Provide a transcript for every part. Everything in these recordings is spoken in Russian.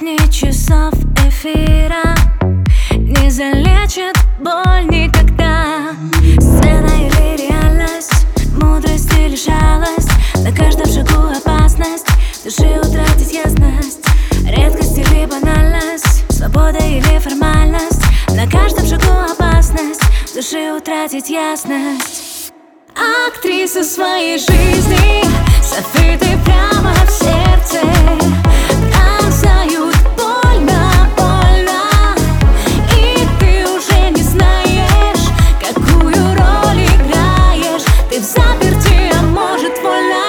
Сотни часов эфира не залечит боль никогда. Сцена или реальность, мудрость или шалость, на каждом шагу опасность, души утратить ясность, редкость или банальность, свобода или формальность, на каждом шагу опасность, души утратить ясность. Актриса своей жизни, софиты прямо в сердце пронзают больно, больно, и ты уже не знаешь, какую роль играешь. Ты в заперти, а может вольная.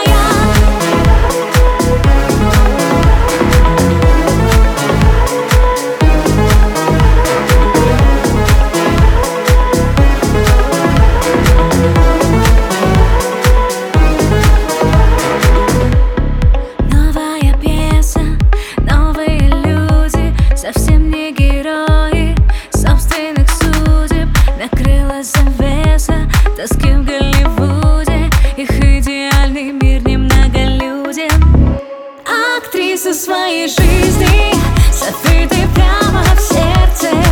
Совсем не герои собственных судеб, накрыла завеса тоски в Голливуде. Их идеальный мир немноголюден. Актриса своей жизни, софиты прямо в сердце